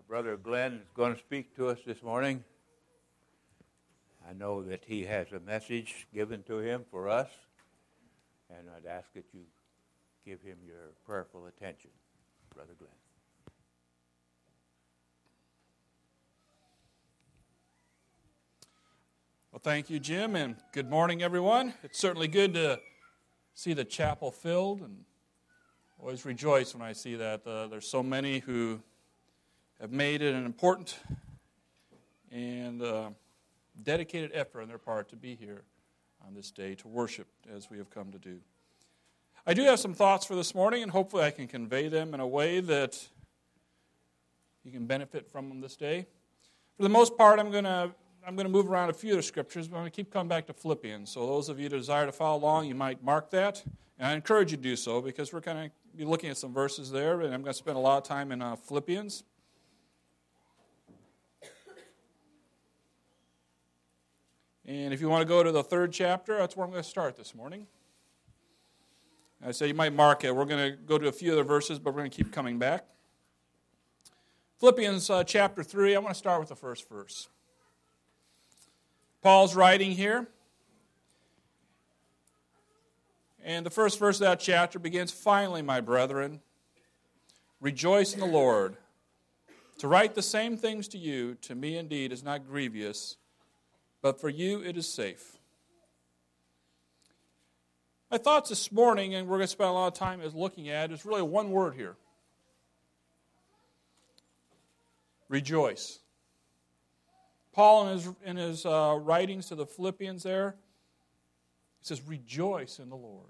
Brother Glenn is going to speak to us this morning. I know that he has a message given to him for us, and I'd ask that you give him your prayerful attention. Brother Glenn. Well, thank you, Jim, and good morning, everyone. It's certainly good to see the chapel filled, and always rejoice when I see that. There's so many who have made it an important and dedicated effort on their part to be here on this day to worship as we have come to do. I do have some thoughts for this morning, and hopefully I can convey them in a way that you can benefit from them this day. For the most part, I'm going to move around a few of the scriptures, but I'm going to keep coming back to Philippians. So those of you that desire to follow along, you might mark that. And I encourage you to do so because we're going to be looking at some verses there, and I'm going to spend a lot of time in Philippians. And if you want to go to the 3rd chapter, that's where I'm going to start this morning. I say you might mark it. We're going to go to a few other verses, but we're going to keep coming back. Philippians chapter 3, I want to start with the first verse. Paul's writing here. And the first verse of that chapter begins, "Finally, my brethren, rejoice in the Lord. To write the same things to you, to me indeed, is not grievous, but for you it is safe." My thoughts this morning, and we're going to spend a lot of time looking at, is really one word here. Rejoice. Paul, in his writings to the Philippians there, he says, rejoice in the Lord.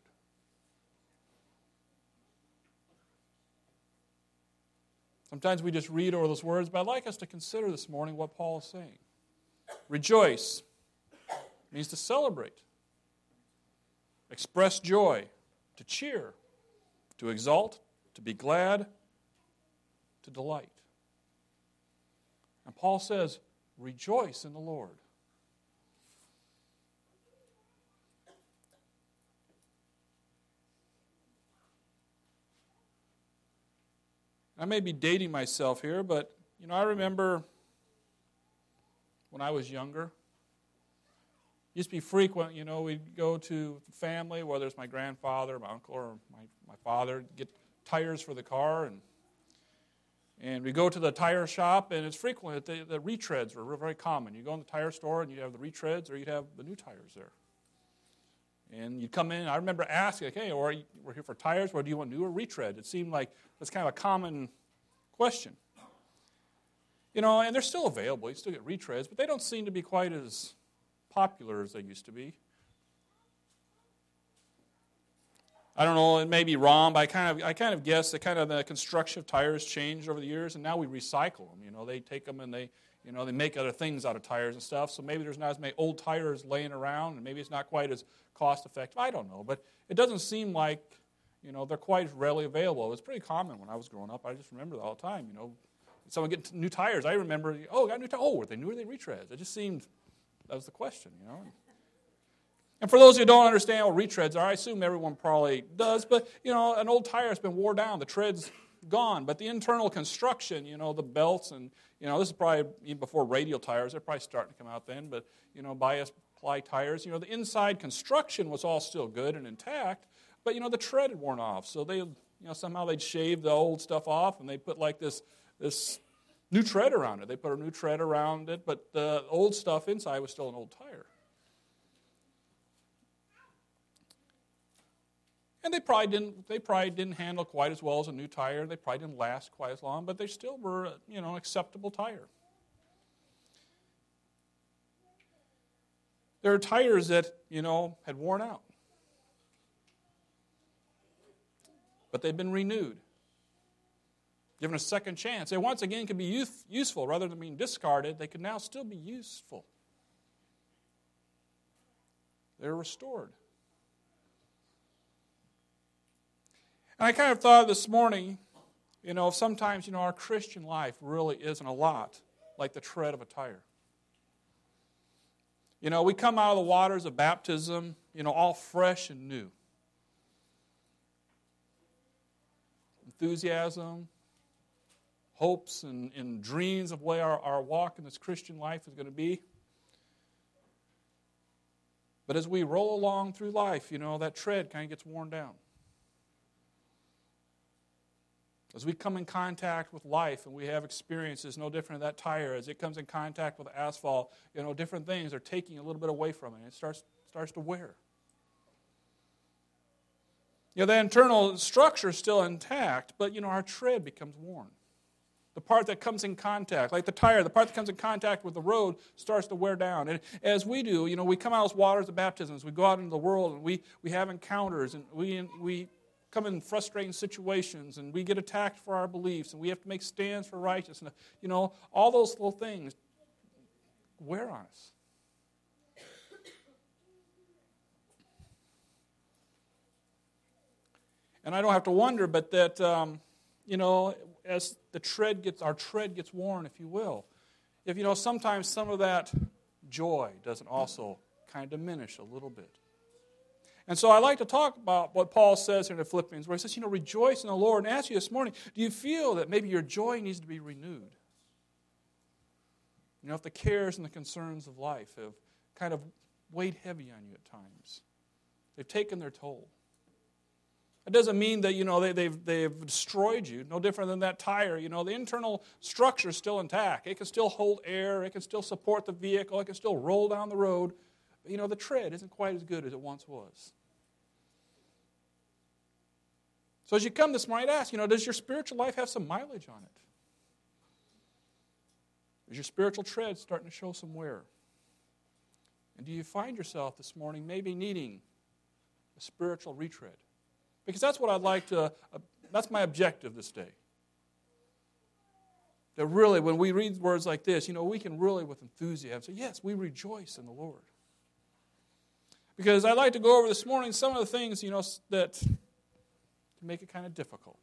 Sometimes we just read over those words, but I'd like us to consider this morning what Paul is saying. Rejoice means to celebrate, express joy, to cheer, to exalt, to be glad, to delight. And Paul says, rejoice in the Lord. I may be dating myself here, but I remember when I was younger, it used to be frequent, we'd go to family, whether it's my grandfather, my uncle, or my father, get tires for the car, and we go to the tire shop, and it's frequent that the retreads were very common. You go in the tire store, and you'd have the retreads, or you'd have the new tires there. And you'd come in, and I remember asking, hey, we're here for tires, or do you want new or retread? It seemed like it's kind of a common question. And they're still available. You still get retreads, but they don't seem to be quite as popular as they used to be. I don't know, it may be wrong, but I kind of guess that the construction of tires changed over the years, and now we recycle them. They take them and they make other things out of tires and stuff, so maybe there's not as many old tires laying around, and maybe it's not quite as cost-effective. I don't know, but it doesn't seem like, they're quite readily available. It was pretty common when I was growing up. I just remember that all the time, Someone getting new tires, I remember, I got new tires. Oh, were they new or were they retreads? It just seemed, that was the question, And for those who don't understand what retreads are, I assume everyone probably does, but, an old tire has been worn down, the tread's gone, but the internal construction, the belts, and, this is probably even before radial tires, they're probably starting to come out then, but, bias-ply tires, the inside construction was all still good and intact, but, the tread had worn off, so they, somehow they'd shave the old stuff off, and they put like this new tread around it. They put a new tread around it, but the old stuff inside was still an old tire. And they probably didn't handle quite as well as a new tire. They probably didn't last quite as long, but they still were, an acceptable tire. There are tires that, had worn out. But they've been renewed, given a second chance. They once again can be useful. Rather than being discarded, they can now still be useful. They're restored. And I kind of thought this morning, sometimes, our Christian life really isn't a lot like the tread of a tire. We come out of the waters of baptism, all fresh and new. Enthusiasm, hopes and dreams of where our walk in this Christian life is going to be. But as we roll along through life, that tread kind of gets worn down. As we come in contact with life and we have experiences no different than that tire, as it comes in contact with asphalt, different things are taking a little bit away from it, and it starts to wear. The internal structure is still intact, but our tread becomes worn. The part that comes in contact, like the tire, the part that comes in contact with the road starts to wear down. And as we do, we come out of those waters of baptism, we go out into the world and we have encounters, and we come in frustrating situations, and we get attacked for our beliefs, and we have to make stands for righteousness. All those little things wear on us. And I don't have to wonder, but that, as our tread gets worn, if you will, if, sometimes some of that joy doesn't also kind of diminish a little bit. And so I like to talk about what Paul says in the Philippians, where he says, rejoice in the Lord. And ask you this morning, do you feel that maybe your joy needs to be renewed? If the cares and the concerns of life have kind of weighed heavy on you at times, they've taken their toll. It doesn't mean that, they've destroyed you, no different than that tire. The internal structure is still intact. It can still hold air. It can still support the vehicle. It can still roll down the road. But, the tread isn't quite as good as it once was. So as you come this morning, I'd ask, does your spiritual life have some mileage on it? Is your spiritual tread starting to show some wear? And do you find yourself this morning maybe needing a spiritual retread? Because that's what I'd like to, that's my objective this day. That really, when we read words like this, we can really with enthusiasm say, yes, we rejoice in the Lord. Because I'd like to go over this morning some of the things, that can make it kind of difficult.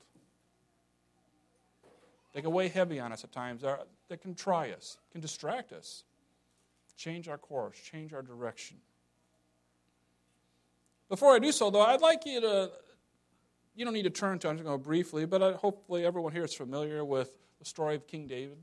They can weigh heavy on us at times, that can try us, can distract us, change our course, change our direction. Before I do so, though, I'd like you to, you don't need to turn to it, I'm just going to go briefly, but hopefully everyone here is familiar with the story of King David.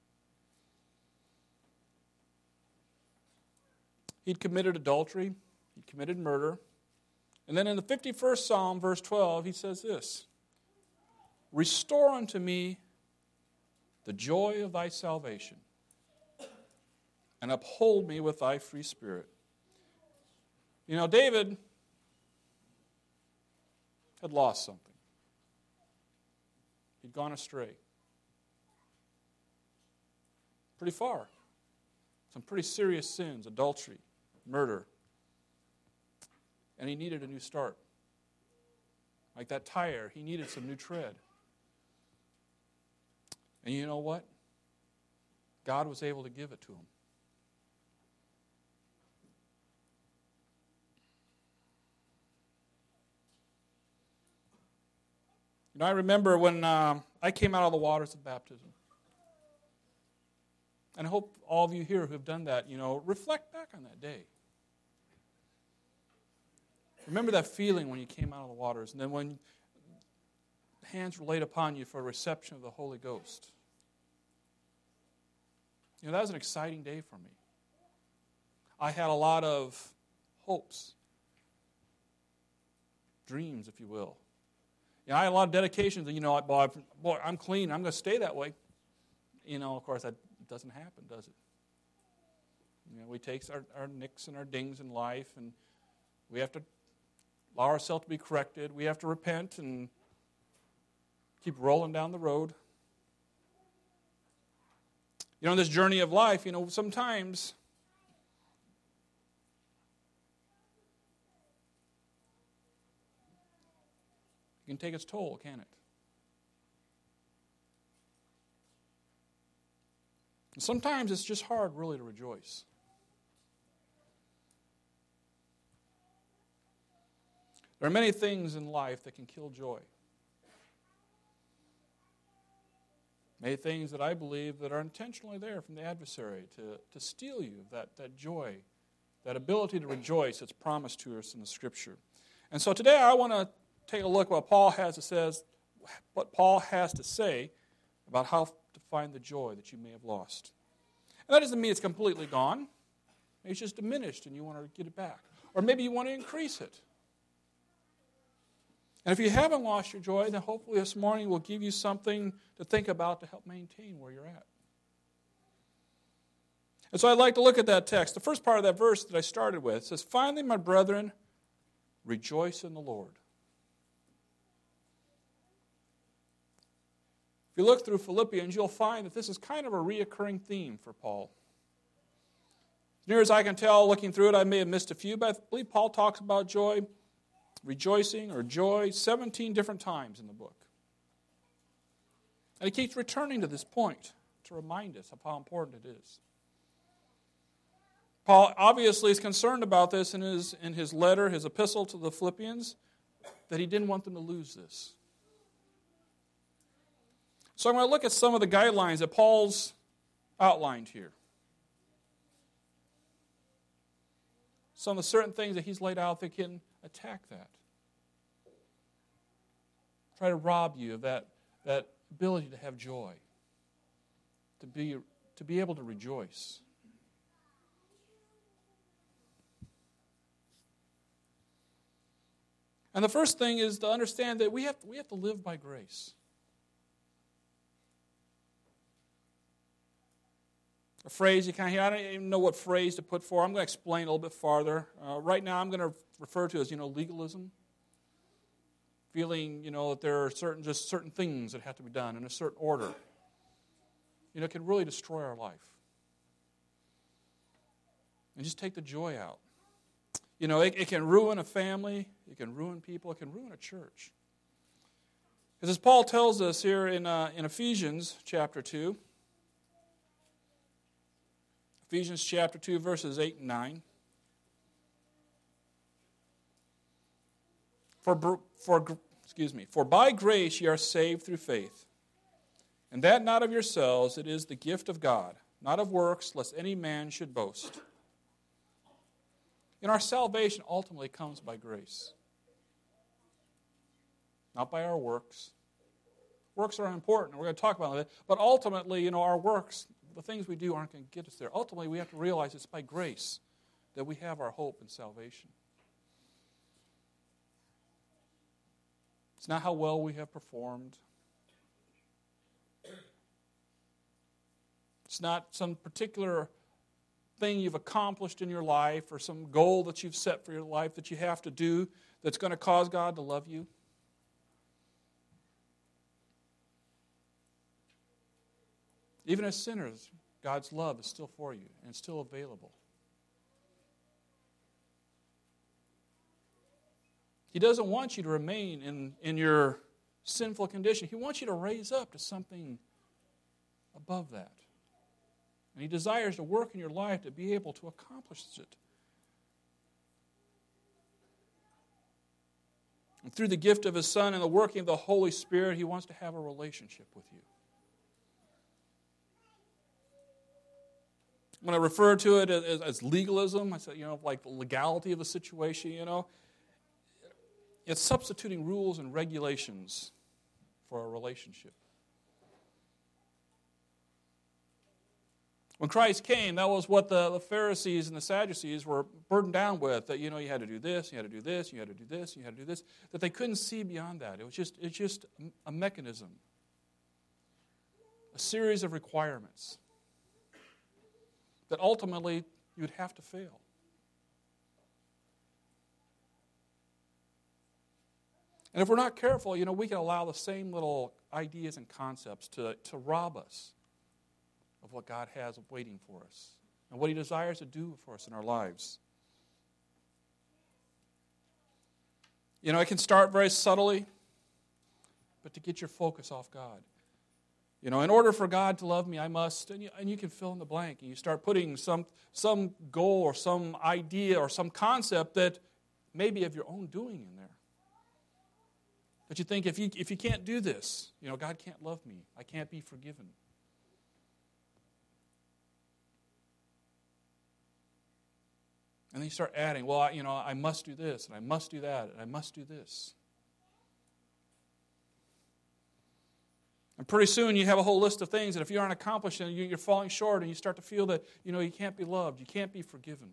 He'd committed adultery, he'd committed murder, and then in the 51st Psalm, verse 12, he says this, restore unto me the joy of thy salvation, and uphold me with thy free spirit. David had lost something. He'd gone astray. Pretty far. Some pretty serious sins, adultery, murder. And he needed a new start. Like that tire, he needed some new tread. And you know what? God was able to give it to him. I remember when I came out of the waters of baptism. And I hope all of you here who have done that, reflect back on that day. Remember that feeling when you came out of the waters, and then when hands were laid upon you for a reception of the Holy Ghost. That was an exciting day for me. I had a lot of hopes, dreams, if you will. I had a lot of dedications. Boy, I'm clean. I'm going to stay that way. Of course, that doesn't happen, does it? We take our nicks and our dings in life, and we have to allow ourselves to be corrected. We have to repent and keep rolling down the road. In this journey of life, sometimes it can take its toll, can't it? And sometimes it's just hard, really, to rejoice. There are many things in life that can kill joy. Many things that I believe that are intentionally there from the adversary to steal you, that joy, that ability to rejoice that's promised to us in the Scripture. And so today I want to take a look at what Paul has to say about how to find the joy that you may have lost. And that doesn't mean it's completely gone. Maybe it's just diminished and you want to get it back. Or maybe you want to increase it. And if you haven't lost your joy, then hopefully this morning will give you something to think about to help maintain where you're at. And so I'd like to look at that text. The first part of that verse that I started with says, "Finally, my brethren, rejoice in the Lord." If you look through Philippians, you'll find that this is kind of a reoccurring theme for Paul. As near as I can tell, looking through it, I may have missed a few, but I believe Paul talks about joy, rejoicing, or joy 17 different times in the book. And he keeps returning to this point to remind us of how important it is. Paul obviously is concerned about this in his letter, his epistle to the Philippians, that he didn't want them to lose this. So I'm going to look at some of the guidelines that Paul's outlined here. Some of the certain things that he's laid out that can attack that. Try to rob you of that ability to have joy, to be able to rejoice. And the first thing is to understand that we have to live by grace. A phrase you kind of hear, I don't even know what phrase to put for. I'm going to explain a little bit farther. Right now I'm going to refer to as, legalism. Feeling, that there are certain things that have to be done in a certain order. It can really destroy our life. And just take the joy out. It can ruin a family, it can ruin people, it can ruin a church. Because as Paul tells us here in Ephesians chapter 2, Ephesians chapter 2, verses 8 and 9. For by grace ye are saved through faith, and that not of yourselves, it is the gift of God, not of works, lest any man should boast. Our salvation ultimately comes by grace, not by our works. Works are important, we're going to talk about that, but ultimately, our works, the things we do aren't going to get us there. Ultimately, we have to realize it's by grace that we have our hope and salvation. It's not how well we have performed. It's not some particular thing you've accomplished in your life or some goal that you've set for your life that you have to do that's going to cause God to love you. Even as sinners, God's love is still for you and it's still available. He doesn't want you to remain in your sinful condition. He wants you to raise up to something above that. And He desires to work in your life to be able to accomplish it. And through the gift of His Son and the working of the Holy Spirit, He wants to have a relationship with you. When I refer to it as legalism, I said, like the legality of a situation, it's substituting rules and regulations for a relationship. When Christ came, that was what the Pharisees and the Sadducees were burdened down with, that, you had to do this, you had to do this, you had to do this, you had to do this, that they couldn't see beyond that. It's just a mechanism, a series of requirements that ultimately you'd have to fail. And if we're not careful, we can allow the same little ideas and concepts to rob us of what God has waiting for us and what He desires to do for us in our lives. It can start very subtly, but to get your focus off God. In order for God to love me, I must, and you can fill in the blank, and you start putting some goal or some idea or some concept that may be of your own doing in there. That you think, if you can't do this, God can't love me. I can't be forgiven. And then you start adding, well, I must do this, and I must do that, and I must do this. And pretty soon you have a whole list of things that if you aren't accomplishing, you're falling short, and you start to feel that, you can't be loved, you can't be forgiven.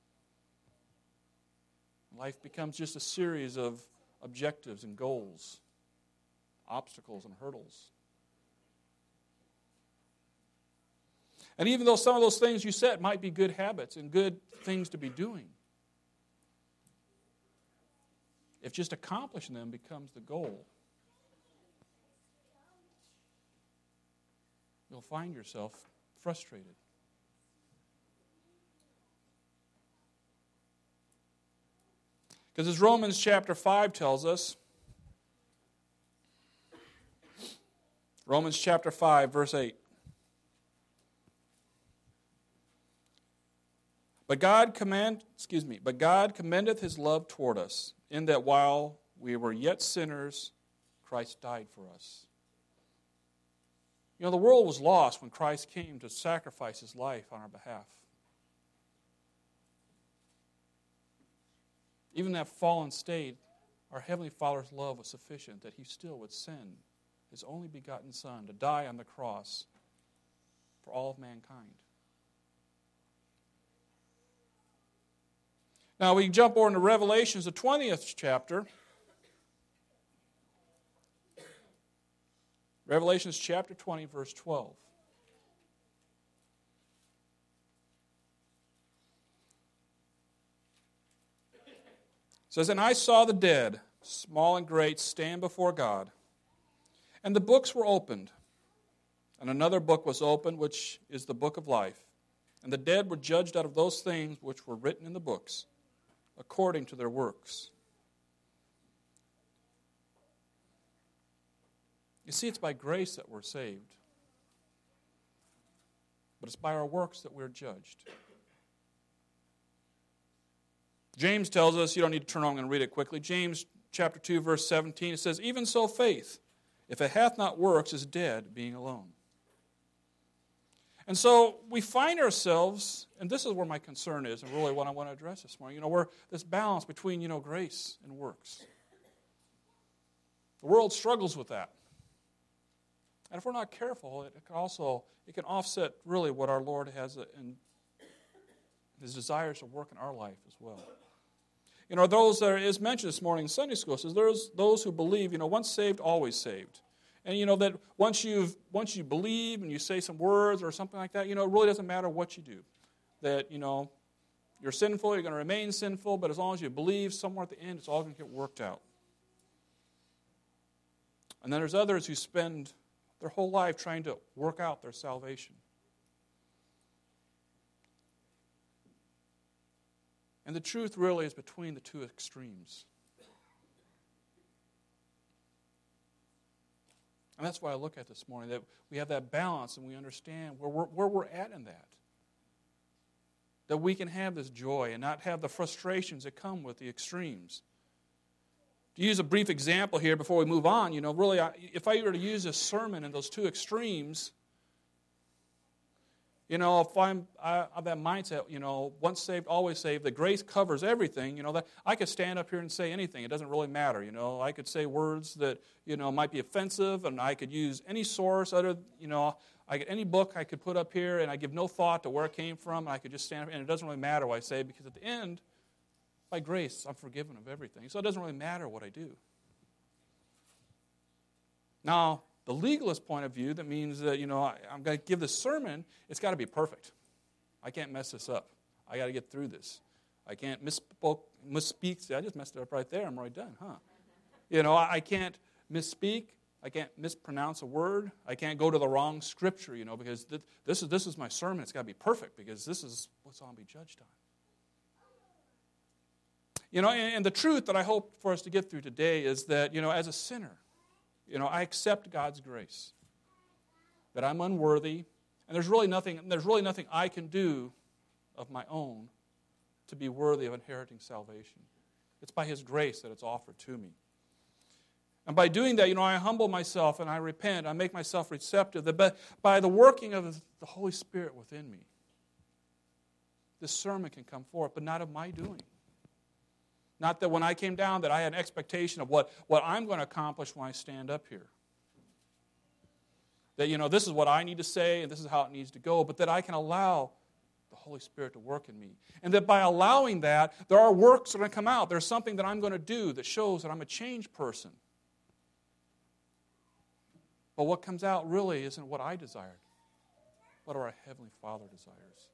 Life becomes just a series of objectives and goals, obstacles and hurdles. And even though some of those things you set might be good habits and good things to be doing, if just accomplishing them becomes the goal, you'll find yourself frustrated. Because as Romans chapter 5 tells us, Romans chapter 5, verse 8. But God commendeth his love toward us, in that while we were yet sinners, Christ died for us. The world was lost when Christ came to sacrifice his life on our behalf. Even in that fallen state, our Heavenly Father's love was sufficient that he still would send his only begotten Son to die on the cross for all of mankind. Now we jump over into Revelations, the 20th chapter. Revelations chapter 20, verse 12. It says, And I saw the dead, small and great, stand before God. And the books were opened. And another book was opened, which is the book of life. And the dead were judged out of those things which were written in the books, according to their works. You see, it's by grace that we're saved. But it's by our works that we're judged. James tells us, you don't need to turn on, I'm going to read it quickly. James chapter 2, verse 17, it says, Even so faith, if it hath not works, is dead, being alone. And so we find ourselves, and this is where my concern is, and really what I want to address this morning, we're this balance between, grace and works. The world struggles with that. And if we're not careful, it can offset really what our Lord has in his desires to work in our life as well. Those that is mentioned this morning in Sunday school, says there's those who believe, once saved, always saved. And that once you believe and you say some words or something like that, it really doesn't matter what you do. That, you're sinful, you're going to remain sinful, but as long as you believe, somewhere at the end, it's all going to get worked out. And then there's others who spend their whole life trying to work out their salvation. And the truth really is between the two extremes. And that's why I look at this morning, that we have that balance and we understand where we're at in that. That we can have this joy and not have the frustrations that come with the extremes. To use a brief example here before we move on, really, if I were to use this sermon in those two extremes, if I'm of that mindset, once saved, always saved, that grace covers everything, that I could stand up here and say anything. It doesn't really matter, I could say words that, might be offensive, and I could use any source, any book I could put up here, and I give no thought to where it came from, and I could just stand up, and it doesn't really matter what I say, because at the end, by grace, I'm forgiven of everything. So it doesn't really matter what I do. Now, the legalist point of view, that means that, I'm going to give this sermon, it's got to be perfect. I can't mess this up. I got to get through this. I can't misspeak. See, I just messed it up right there. I'm already done, huh? I can't misspeak. I can't mispronounce a word. I can't go to the wrong scripture, because this is my sermon. It's got to be perfect, because this is what's going to be judged on. And the truth that I hope for us to get through today is that, as a sinner, I accept God's grace. That I'm unworthy, and there's really nothing I can do of my own to be worthy of inheriting salvation. It's by His grace that it's offered to me. And by doing that, I humble myself and I repent. I make myself receptive. But by the working of the Holy Spirit within me, this sermon can come forth, but not of my doing. Not that when I came down that I had an expectation of what I'm going to accomplish when I stand up here. that, this is what I need to say and this is how it needs to go, but that I can allow the Holy Spirit to work in me. And that by allowing that, there are works that are going to come out. There's something that I'm going to do that shows that I'm a changed person. But what comes out really isn't what I desired, what our Heavenly Father desires.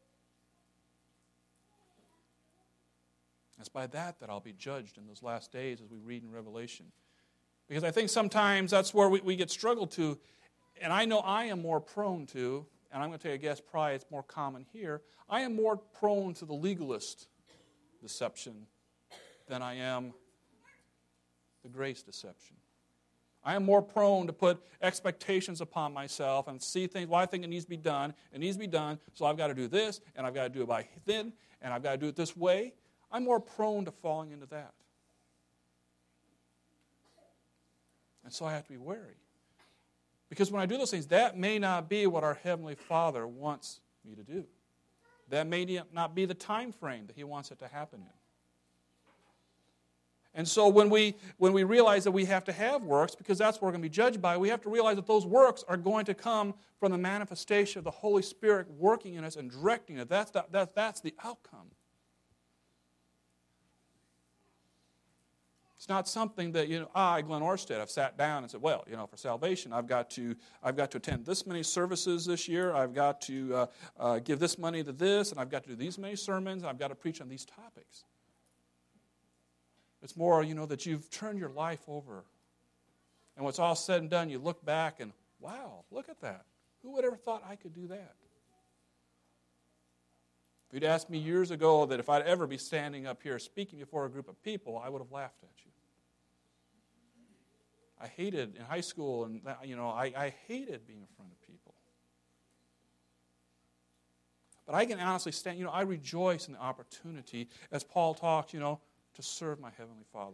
It's by that I'll be judged in those last days as we read in Revelation. Because I think sometimes that's where we get struggled to, and I know I am more prone to, and I'm going to take a guess, probably it's more common here, I am more prone to the legalist deception than I am the grace deception. I am more prone to put expectations upon myself and see things, well, I think it needs to be done, so I've got to do this, and I've got to do it by then, and I've got to do it this way. I'm more prone to falling into that. And so I have to be wary. Because when I do those things, that may not be what our Heavenly Father wants me to do. That may not be the time frame that He wants it to happen in. And so when we realize that we have to have works, because that's what we're going to be judged by, we have to realize that those works are going to come from the manifestation of the Holy Spirit working in us and directing it. That's the outcome. It's not something that, Glenn Orsted, I've sat down and said, well, for salvation, I've got to attend this many services this year, I've got to give this money to this, and I've got to do these many sermons, and I've got to preach on these topics. It's more, that you've turned your life over. And when it's all said and done, you look back and, wow, look at that. Who would ever thought I could do that? If you'd asked me years ago that if I'd ever be standing up here speaking before a group of people, I would have laughed at you. I hated in high school, and I hated being in front of people. But I can honestly stand, I rejoice in the opportunity, as Paul talked, to serve my Heavenly Father.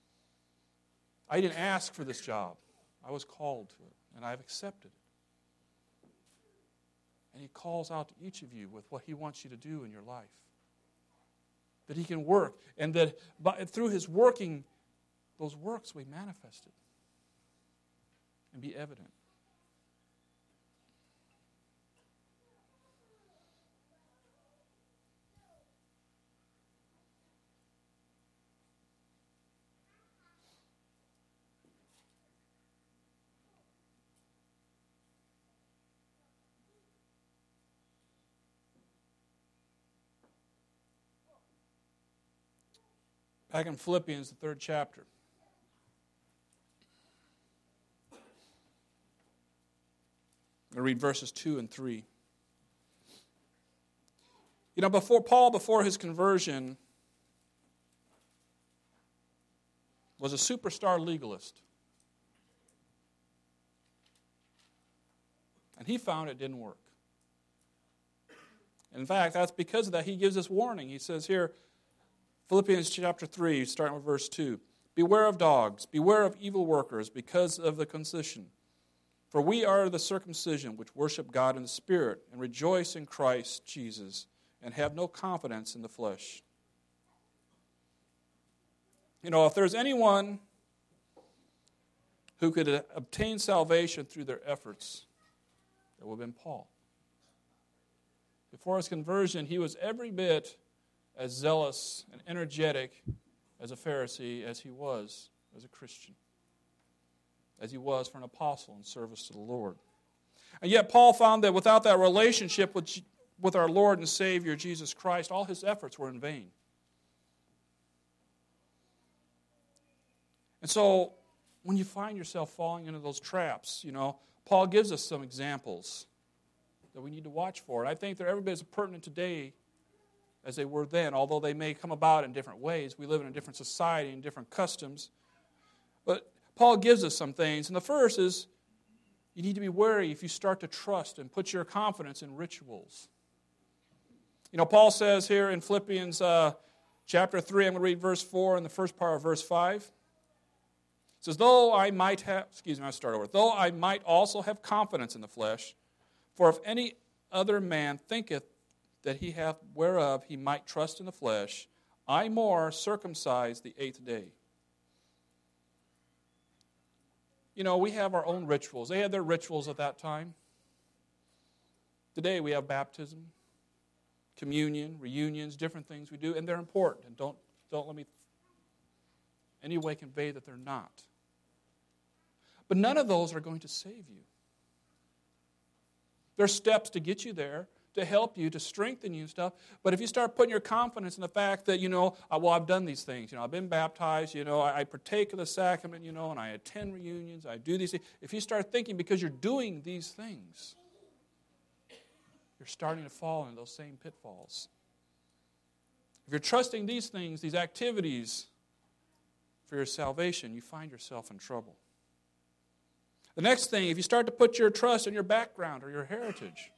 I didn't ask for this job. I was called to it, and I've accepted it. And He calls out to each of you with what He wants you to do in your life. That He can work, and that through His working, those works will be manifested and be evident. Back in Philippians, the 3rd chapter. I'm going to read verses 2 and 3. Before his conversion, was a superstar legalist. And he found it didn't work. In fact, that's because of that he gives this warning. He says here, Philippians chapter 3, starting with verse 2. Beware of dogs, beware of evil workers, because of the concision. For we are the circumcision which worship God in the Spirit, and rejoice in Christ Jesus, and have no confidence in the flesh. If there's anyone who could obtain salvation through their efforts, it would have been Paul. Before his conversion, he was every bit as zealous and energetic as a Pharisee as he was as a Christian, as he was for an apostle in service to the Lord. And yet Paul found that without that relationship with our Lord and Savior, Jesus Christ, all his efforts were in vain. And so when you find yourself falling into those traps, Paul gives us some examples that we need to watch for. And I think they're every bit as pertinent today as they were then, although they may come about in different ways. We live in a different society and different customs. But Paul gives us some things. And the first is, you need to be wary if you start to trust and put your confidence in rituals. Paul says here in Philippians chapter 3, I'm going to read verse 4 and the first part of verse 5. It says, though I might also have confidence in the flesh, for if any other man thinketh that he hath whereof he might trust in the flesh, I more circumcised the 8th day. we have our own rituals. They had their rituals at that time. Today we have baptism, communion, reunions, different things we do, and they're important. And don't let me any way convey that they're not. But none of those are going to save you. There's steps to get you there, to help you, to strengthen you and stuff. But if you start putting your confidence in the fact that, I've done these things. I've been baptized, I partake of the sacrament, and I attend reunions, I do these things. If you start thinking because you're doing these things, you're starting to fall into those same pitfalls. If you're trusting these things, these activities for your salvation, you find yourself in trouble. The next thing, if you start to put your trust in your background or your heritage,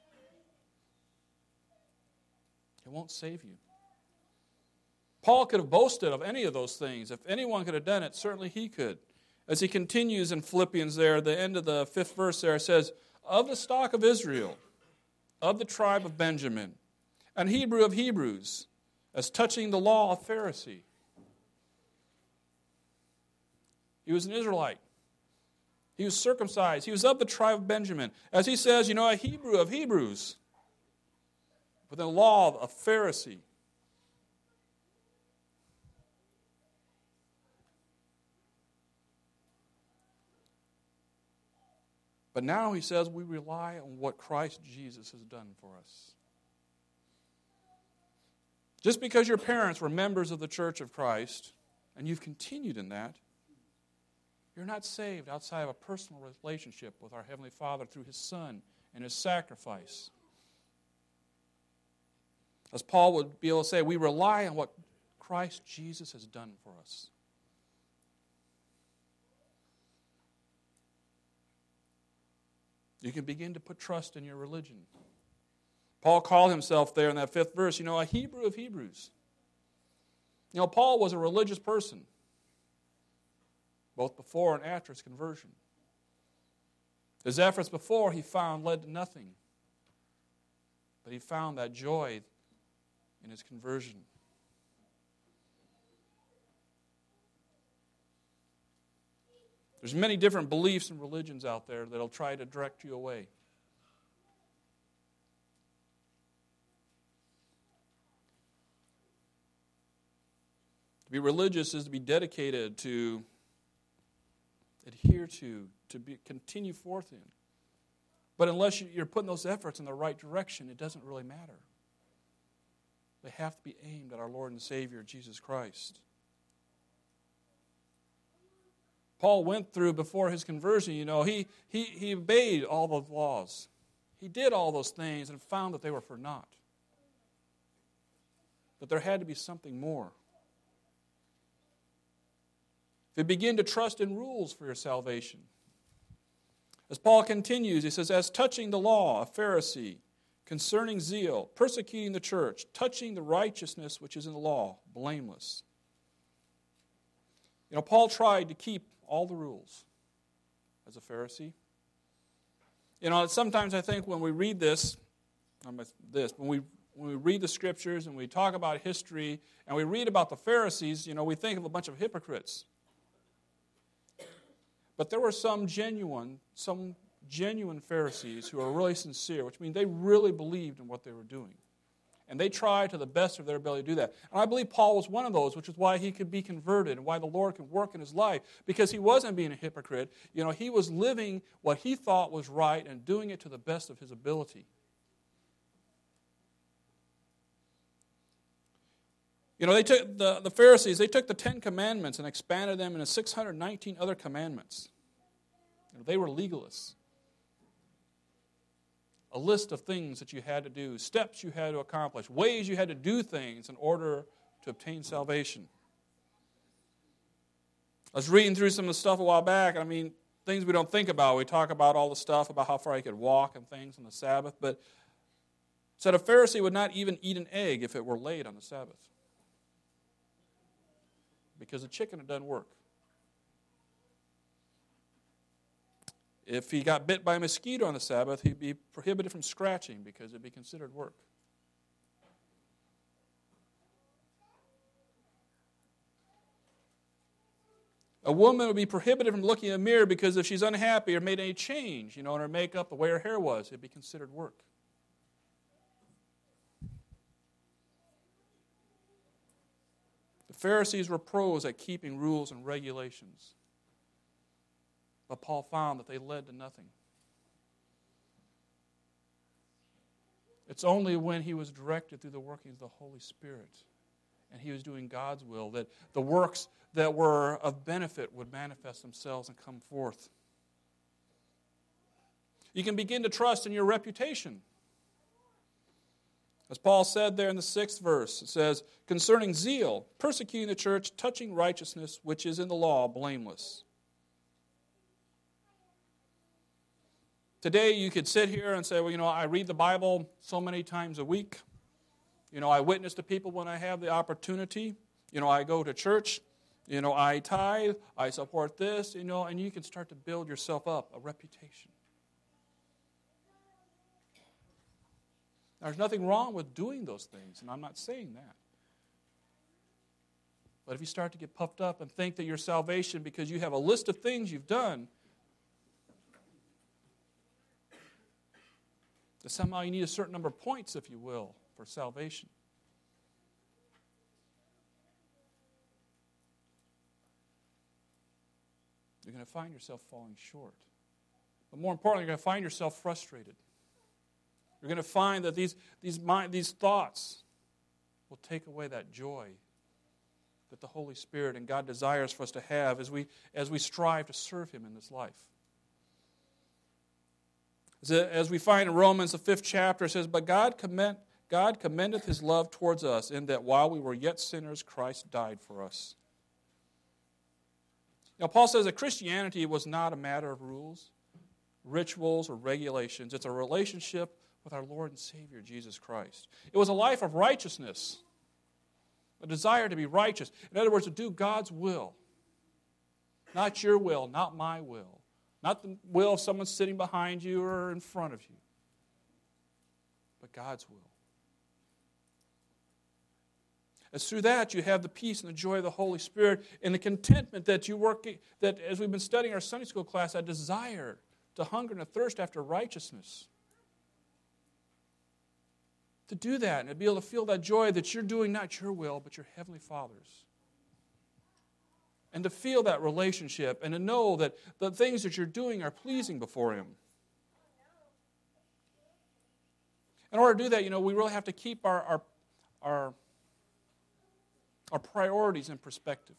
it won't save you. Paul could have boasted of any of those things. If anyone could have done it, certainly he could. As he continues in Philippians there, at the end of the 5th verse there, it says, of the stock of Israel, of the tribe of Benjamin, and Hebrew of Hebrews, as touching the law, a Pharisee. He was an Israelite. He was circumcised. He was of the tribe of Benjamin. As he says, a Hebrew of Hebrews, with the law, a Pharisee. But now he says we rely on what Christ Jesus has done for us. Just because your parents were members of the Church of Christ, and you've continued in that, you're not saved outside of a personal relationship with our Heavenly Father through His Son and His sacrifice. As Paul would be able to say, we rely on what Christ Jesus has done for us. You can begin to put trust in your religion. Paul called himself there in that 5th verse, a Hebrew of Hebrews. Paul was a religious person, both before and after his conversion. His efforts before he found led to nothing. But he found that joy in his conversion. There's many different beliefs and religions out there that'll try to direct you away. To be religious is to be dedicated to adhere to continue forth in. But unless you're putting those efforts in the right direction, it doesn't really matter. They have to be aimed at our Lord and Savior, Jesus Christ. Paul went through, before his conversion, he obeyed all the laws. He did all those things and found that they were for naught. That there had to be something more. If you begin to trust in rules for your salvation. As Paul continues, he says, as touching the law, a Pharisee, concerning zeal, persecuting the church, touching the righteousness which is in the law, blameless. Paul tried to keep all the rules as a Pharisee. Sometimes I think when we read when we read the Scriptures and we talk about history and we read about the Pharisees, we think of a bunch of hypocrites. But there were some genuine Pharisees who are really sincere, which means they really believed in what they were doing. And they tried to the best of their ability to do that. And I believe Paul was one of those, which is why he could be converted and why the Lord could work in his life, because he wasn't being a hypocrite. He was living what he thought was right and doing it to the best of his ability. They took the Pharisees, they took the 10 Commandments and expanded them into 619 other commandments. They were legalists. A list of things that you had to do, steps you had to accomplish, ways you had to do things in order to obtain salvation. I was reading through some of the stuff a while back, things we don't think about. We talk about all the stuff about how far you could walk and things on the Sabbath, but it said a Pharisee would not even eat an egg if it were laid on the Sabbath, because the chicken had done work. If he got bit by a mosquito on the Sabbath, he'd be prohibited from scratching because it'd be considered work. A woman would be prohibited from looking in a mirror because if she's unhappy or made any change, in her makeup, the way her hair was, it'd be considered work. The Pharisees were pros at keeping rules and regulations. But Paul found that they led to nothing. It's only when he was directed through the workings of the Holy Spirit and he was doing God's will that the works that were of benefit would manifest themselves and come forth. You can begin to trust in your reputation. As Paul said there in the 6th verse, it says, concerning zeal, persecuting the church, touching righteousness, which is in the law, blameless. Today you could sit here and say, well, I read the Bible so many times a week. I witness to people when I have the opportunity. I go to church. I tithe. I support this, and you can start to build yourself up a reputation. There's nothing wrong with doing those things, and I'm not saying that. But if you start to get puffed up and think that your salvation, because you have a list of things you've done, that somehow you need a certain number of points, if you will, for salvation. You're going to find yourself falling short. But more importantly, you're going to find yourself frustrated. You're going to find that these thoughts will take away that joy that the Holy Spirit and God desires for us to have as we strive to serve Him in this life. As we find in Romans, the 5th chapter, it says, but God commendeth His love towards us, in that while we were yet sinners, Christ died for us. Now, Paul says that Christianity was not a matter of rules, rituals, or regulations. It's a relationship with our Lord and Savior, Jesus Christ. It was a life of righteousness, a desire to be righteous. In other words, to do God's will. Not your will, not my will. Not the will of someone sitting behind you or in front of you, but God's will. As through that, you have the peace and the joy of the Holy Spirit and the contentment that that as we've been studying our Sunday school class, that desire to hunger and a thirst after righteousness. To do that and to be able to feel that joy that you're doing not your will, but your Heavenly Father's. And to feel that relationship and to know that the things that you're doing are pleasing before Him. In order to do that, we really have to keep our priorities in perspective.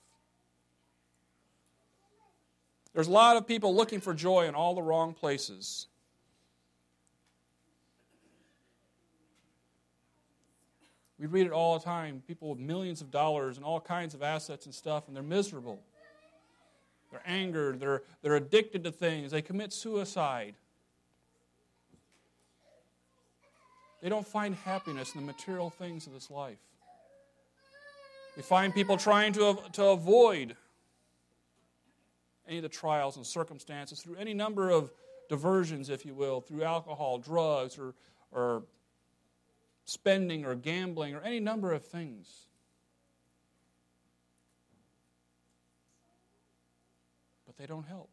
There's a lot of people looking for joy in all the wrong places. We read it all the time. People with millions of dollars and all kinds of assets and stuff, and they're miserable. They're angered. They're addicted to things. They commit suicide. They don't find happiness in the material things of this life. We find people trying to avoid any of the trials and circumstances through any number of diversions, if you will, through alcohol, drugs, or spending or gambling or any number of things. But they don't help.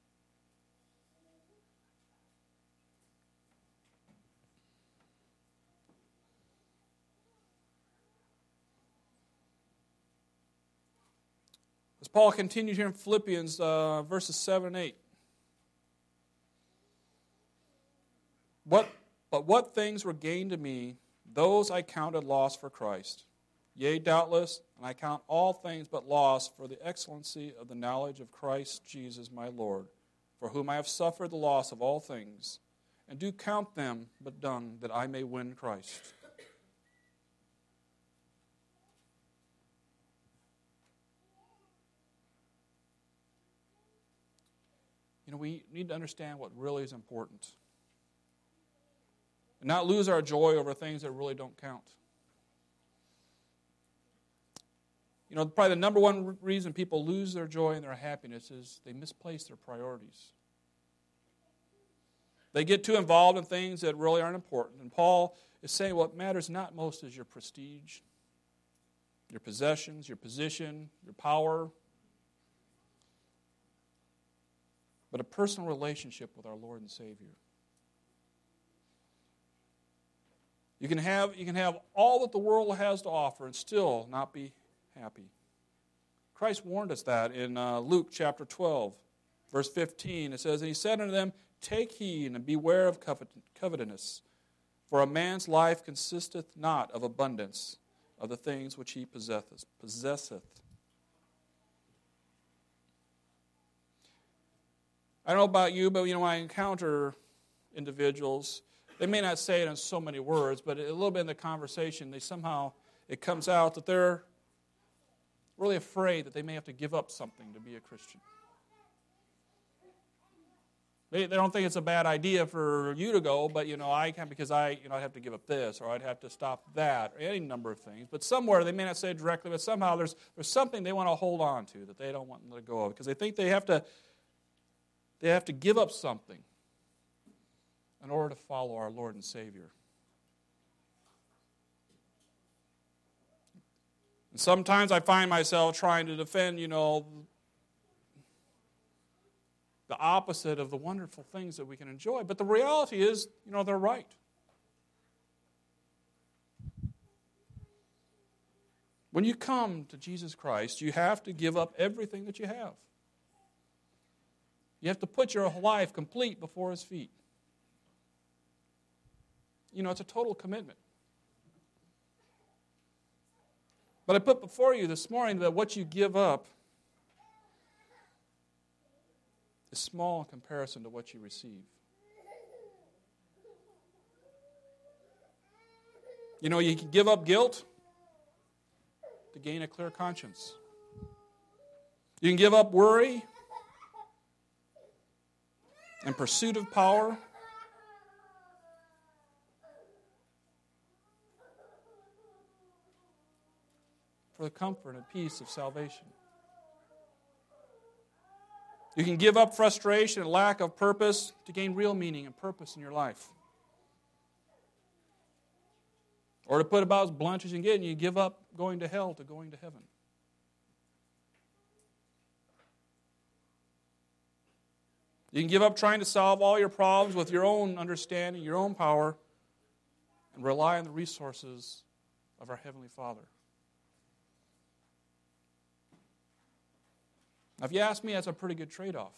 As Paul continued here in Philippians verses 7 and 8. But what things were gained to me, those I counted loss for Christ. Yea, doubtless, and I count all things but loss for the excellency of the knowledge of Christ Jesus my Lord, for whom I have suffered the loss of all things, and do count them but dung, that I may win Christ. We need to understand what really is important. And not lose our joy over things that really don't count. Probably the number one reason people lose their joy and their happiness is they misplace their priorities. They get too involved in things that really aren't important. And Paul is saying what matters not most is your prestige, your possessions, your position, your power. but a personal relationship with our Lord and Savior. You can have all that the world has to offer and still not be happy. Christ warned us that in Luke chapter 12, verse 15. It says, "And he said unto them, Take heed and beware of covetousness, for a man's life consisteth not of abundance of the things which he possesseth." I don't know about you, but when I encounter individuals, they may not say it in so many words, but a little bit in the conversation, it comes out that they're really afraid that they may have to give up something to be a Christian. They don't think it's a bad idea for you to go, but I can't because I'd have to give up this, or I'd have to stop that, or any number of things. But somewhere, they may not say it directly, but somehow there's something they want to hold on to that they don't want to let go of, because they think they have to give up something in order to follow our Lord and Savior. And sometimes I find myself trying to defend, the opposite of the wonderful things that we can enjoy. But the reality is, they're right. When you come to Jesus Christ, you have to give up everything that you have. You have to put your life complete before His feet. It's a total commitment. But I put before you this morning that what you give up is small in comparison to what you receive. You can give up guilt to gain a clear conscience. You can give up worry in pursuit of power. For the comfort and peace of salvation. You can give up frustration and lack of purpose to gain real meaning and purpose in your life. Or to put it about as blunt as you can get, you give up going to hell to going to heaven. You can give up trying to solve all your problems with your own understanding, your own power, and rely on the resources of our Heavenly Father. Now, if you ask me, that's a pretty good trade-off.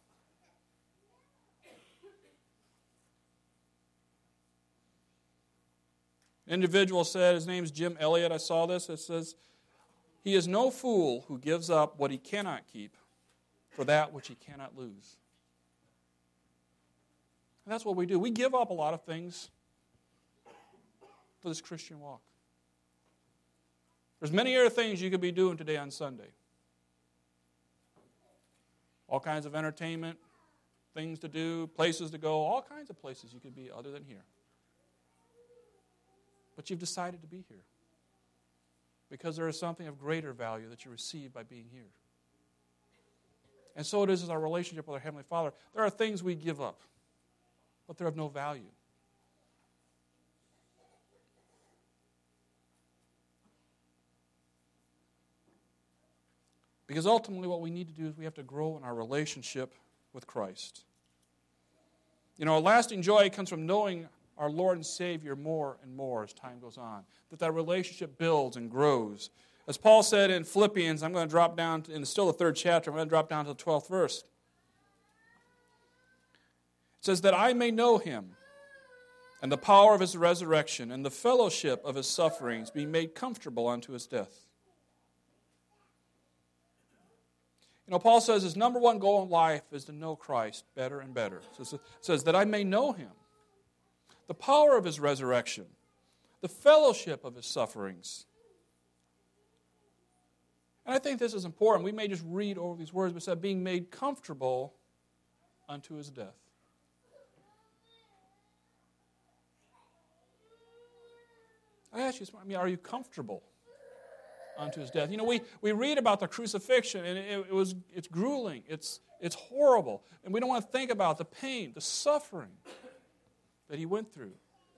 An individual said, his name's Jim Elliott, I saw this, it says, "He is no fool who gives up what he cannot keep for that which he cannot lose." And that's what we do. We give up a lot of things for this Christian walk. There's many other things you could be doing today on Sunday. All kinds of entertainment, things to do, places to go, all kinds of places you could be other than here. But you've decided to be here because there is something of greater value that you receive by being here. And so it is with our relationship with our Heavenly Father. There are things we give up, but they're of no value. Because ultimately what we need to do is we have to grow in our relationship with Christ. A lasting joy comes from knowing our Lord and Savior more and more as time goes on. That relationship builds and grows. As Paul said in Philippians, I'm going to drop down, in still the 3rd chapter, I'm going to drop down to the 12th verse. It says, "That I may know Him and the power of His resurrection and the fellowship of His sufferings, being made comfortable unto His death." Paul says his number one goal in life is to know Christ better and better. So it says, "That I may know Him, the power of His resurrection, the fellowship of His sufferings." And I think this is important. We may just read over these words, but it said, "being made comfortable unto His death." I ask you, are you comfortable unto His death? We read about the crucifixion, and it's grueling, it's horrible, and we don't want to think about the pain, the suffering that He went through.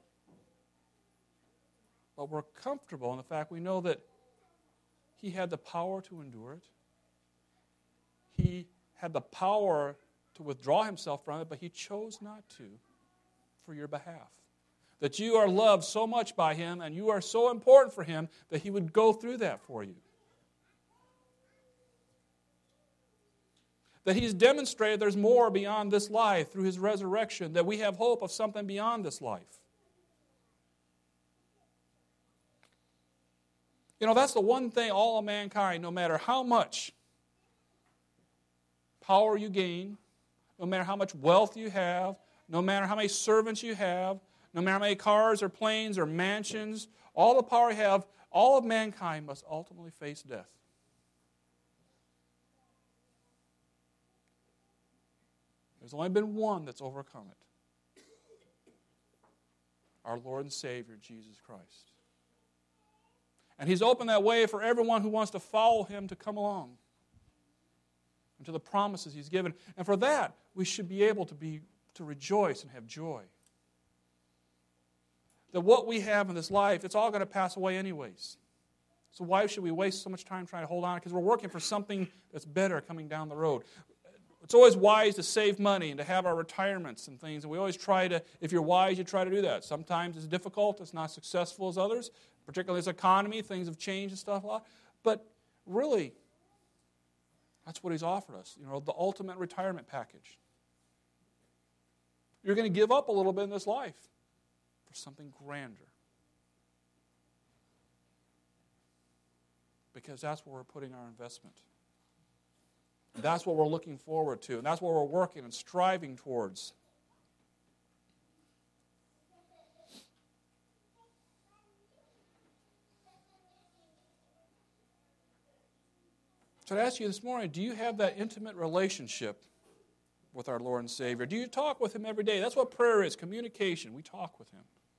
But we're comfortable in the fact we know that He had the power to endure it. He had the power to withdraw himself from it, but he chose not to for your behalf. That you are loved so much by him and you are so important for him that he would go through that for you. That he's demonstrated there's more beyond this life through his resurrection, that we have hope of something beyond this life. You know, that's the one thing all of mankind, no matter how much power you gain, no matter how much wealth you have, no matter how many servants you have, no matter how many cars or planes or mansions, all the power you have, all of mankind must ultimately face death. There's only been one that's overcome it. Our Lord and Savior, Jesus Christ. And he's opened that way for everyone who wants to follow him to come along and to the promises he's given. And for that, we should be able to rejoice and have joy. That what we have in this life, it's all going to pass away anyways. So why should we waste so much time trying to hold on? Because we're working for something that's better coming down the road. It's always wise to save money and to have our retirements and things. And we always try to, if you're wise, you try to do that. Sometimes it's difficult. It's not successful as others. Particularly as economy, things have changed and stuff a lot. But really, that's what he's offered us. You know, the ultimate retirement package. You're going to give up a little bit in this life for something grander. Because that's where we're putting our investment. And that's what we're looking forward to. And that's what we're working and striving towards. So I ask you this morning, do you have that intimate relationship with our Lord and Savior? Do you talk with him every day? That's what prayer is, communication. We talk with him.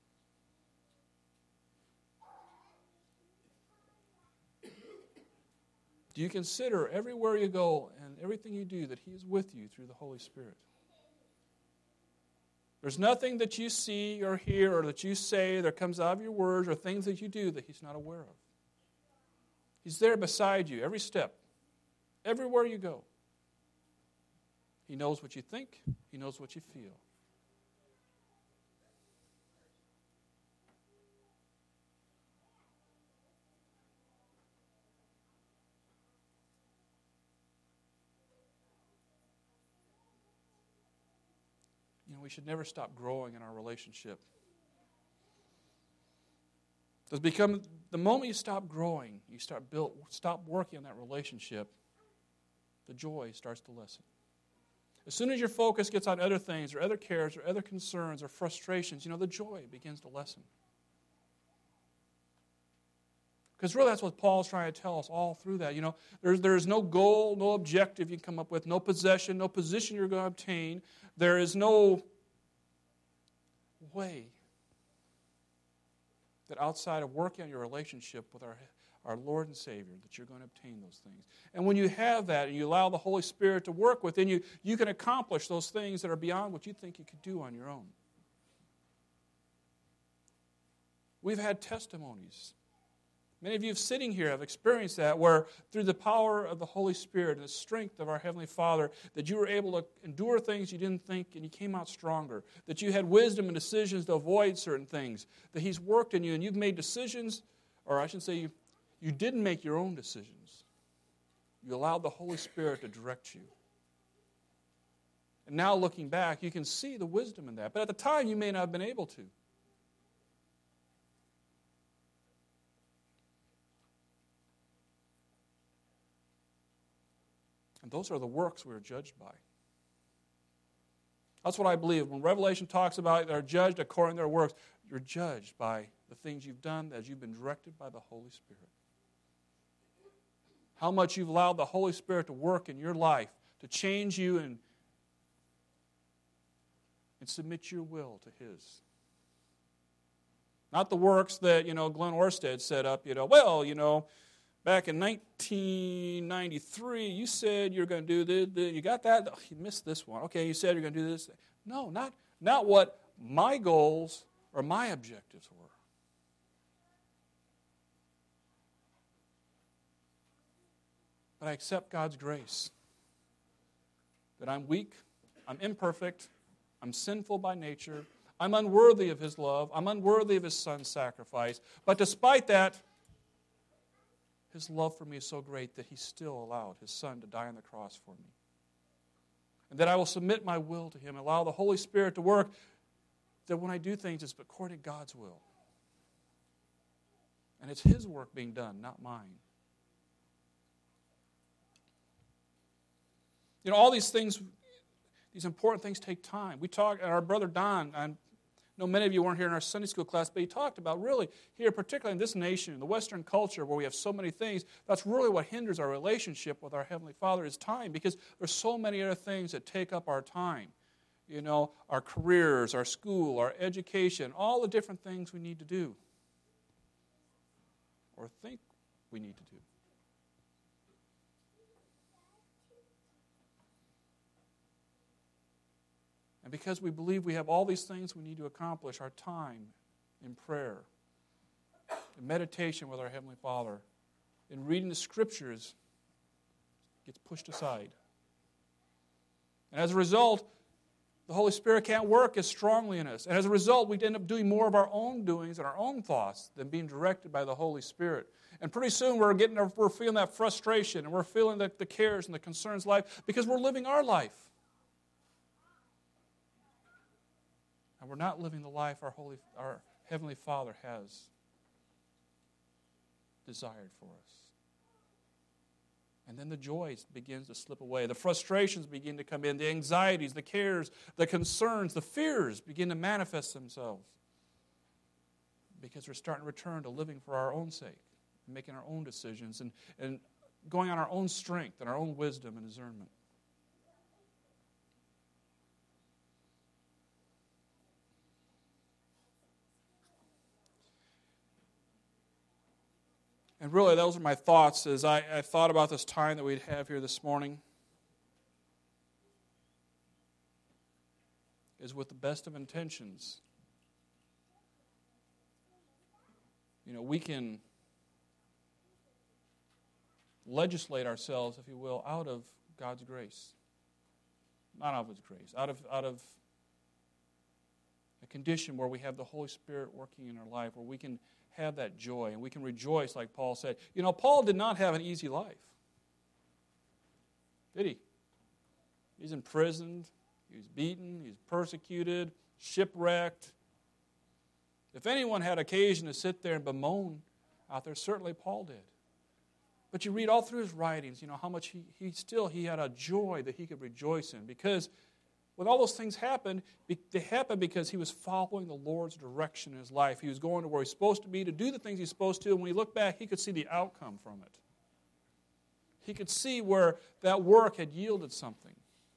Do you consider everywhere you go and everything you do that he is with you through the Holy Spirit? There's nothing that you see or hear or that you say that comes out of your words or things that you do that he's not aware of. He's there beside you every step, everywhere you go. He knows what you think. He knows what you feel. You know, we should never stop growing in our relationship. Because the moment you stop growing, you stop working on that relationship, the joy starts to lessen. As soon as your focus gets on other things or other cares or other concerns or frustrations, you know, the joy begins to lessen. Because really that's what Paul's trying to tell us all through that. You know, there's no goal, no objective you can come up with, no possession, no position you're going to obtain. There is no way that outside of working on your relationship with our Lord and Savior, that you're going to obtain those things. And when you have that and you allow the Holy Spirit to work within you, you can accomplish those things that are beyond what you think you could do on your own. We've had testimonies. Many of you sitting here have experienced that, where through the power of the Holy Spirit and the strength of our Heavenly Father, that you were able to endure things you didn't think and you came out stronger. That you had wisdom and decisions to avoid certain things. That He's worked in you and you've made decisions, or I should say you didn't make your own decisions. You allowed the Holy Spirit to direct you. And now looking back, you can see the wisdom in that. But at the time, you may not have been able to. And those are the works we are judged by. That's what I believe. When Revelation talks about they're judged according to their works, you're judged by the things you've done as you've been directed by the Holy Spirit. How much you've allowed the Holy Spirit to work in your life, to change you and submit your will to His. Not the works that, Glenn Orsted set up, back in 1993, you said you're going to do this. You got that? Oh, you missed this one. Okay, you said you're going to do this. No, not what my goals or my objectives were. But I accept God's grace. That I'm weak, I'm imperfect. I'm sinful by nature. I'm unworthy of His love. I'm unworthy of His Son's sacrifice. But despite that, His love for me is so great that He still allowed His Son to die on the cross for me. And that I will submit my will to Him, allow the Holy Spirit to work, that when I do things, it's according to God's will. And it's His work being done, not mine. You know, all these things, these important things take time. We talked, and our brother Don, I know many of you weren't here in our Sunday school class, but he talked about really here, particularly in this nation, in the Western culture where we have so many things, that's really what hinders our relationship with our Heavenly Father is time, because there's so many other things that take up our time. You know, our careers, our school, our education, all the different things we need to do or think we need to do. And because we believe we have all these things we need to accomplish, our time in prayer, in meditation with our Heavenly Father, in reading the Scriptures gets pushed aside. And as a result, the Holy Spirit can't work as strongly in us. And as a result, we end up doing more of our own doings and our own thoughts than being directed by the Holy Spirit. And pretty soon we're feeling that frustration and we're feeling the cares and the concerns of life because we're living our life. And we're not living the life our Heavenly Father has desired for us. And then the joy begins to slip away. The frustrations begin to come in. The anxieties, the cares, the concerns, the fears begin to manifest themselves. Because we're starting to return to living for our own sake, making our own decisions, and going on our own strength and our own wisdom and discernment. And really, those are my thoughts as I thought about this time that we'd have here this morning. Is with the best of intentions. You know, we can legislate ourselves, if you will, out of God's grace. Not out of His grace. Out of a condition where we have the Holy Spirit working in our life, where we can have that joy and we can rejoice like Paul said. You know, Paul did not have an easy life. Did he? He's imprisoned, he's beaten, he's persecuted, shipwrecked. If anyone had occasion to sit there and bemoan out there, certainly Paul did. But you read all through his writings, you know, how much he had a joy that he could rejoice in, because when all those things happened, they happened because he was following the Lord's direction in his life. He was going to where he's supposed to be, to do the things he's supposed to, and when he looked back, he could see the outcome from it. He could see where that work had yielded something.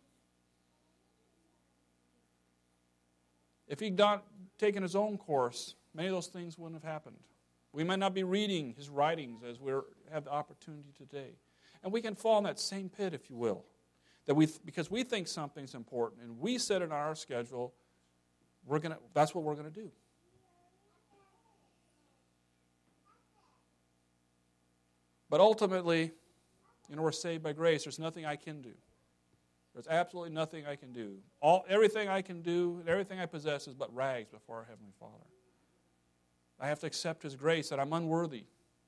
If he'd not taken his own course, many of those things wouldn't have happened. We might not be reading his writings as we have the opportunity today. And we can fall in that same pit, if you will. Because we think something's important and we set it on our schedule, that's what we're going to do. But ultimately, you know, we're saved by grace. There's nothing I can do. There's absolutely nothing I can do. Everything I can do, everything I possess is but rags before our Heavenly Father. I have to accept His grace that I'm unworthy.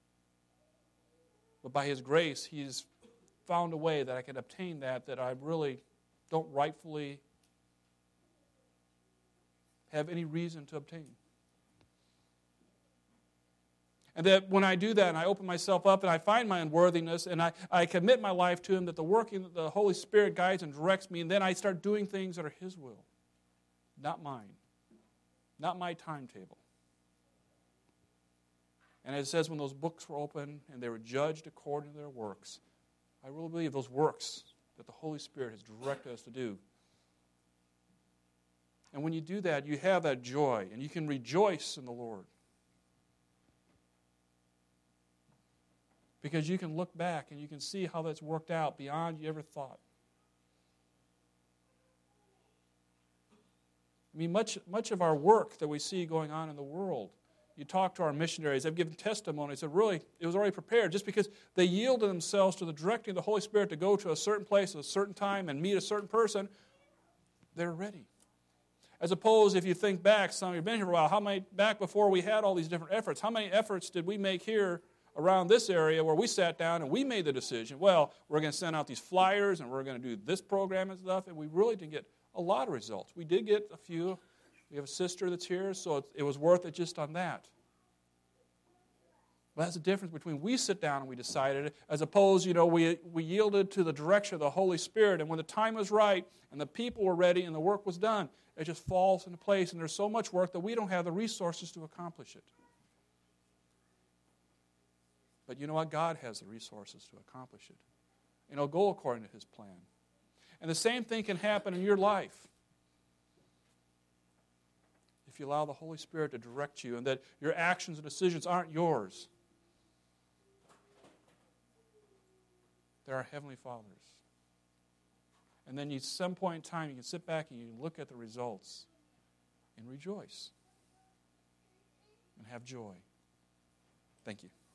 But by His grace, He's found a way that I can obtain that I really don't rightfully have any reason to obtain. And that when I do that and I open myself up and I find my unworthiness and I commit my life to Him, that the Holy Spirit guides and directs me, and then I start doing things that are His will, not mine, not my timetable. And it says when those books were opened and they were judged according to their works, I really believe those works that the Holy Spirit has directed us to do. And when you do that, you have that joy, and you can rejoice in the Lord. Because you can look back and you can see how that's worked out beyond you ever thought. I mean, much of our work that we see going on in the world, you talk to our missionaries, they've given testimonies that really, it was already prepared just because they yielded themselves to the directing of the Holy Spirit to go to a certain place at a certain time and meet a certain person. they're ready. As opposed, if you think back, some of you have been here for a while, back before we had all these different efforts, how many efforts did we make here around this area where we sat down and we made the decision, well, we're going to send out these flyers and we're going to do this program and stuff, and we really didn't get a lot of results. We did get a few. We have a sister that's here, so it was worth it just on that. But that's the difference between we sit down and we decided it, as opposed, we yielded to the direction of the Holy Spirit, and when the time was right and the people were ready and the work was done, it just falls into place, and there's so much work that we don't have the resources to accomplish it. But you know what? God has the resources to accomplish it. And it'll go according to His plan. And the same thing can happen in your life. If you allow the Holy Spirit to direct you and that your actions and decisions aren't yours. They're our Heavenly Father's. And then at some point in time, you can sit back and you can look at the results and rejoice and have joy. Thank you.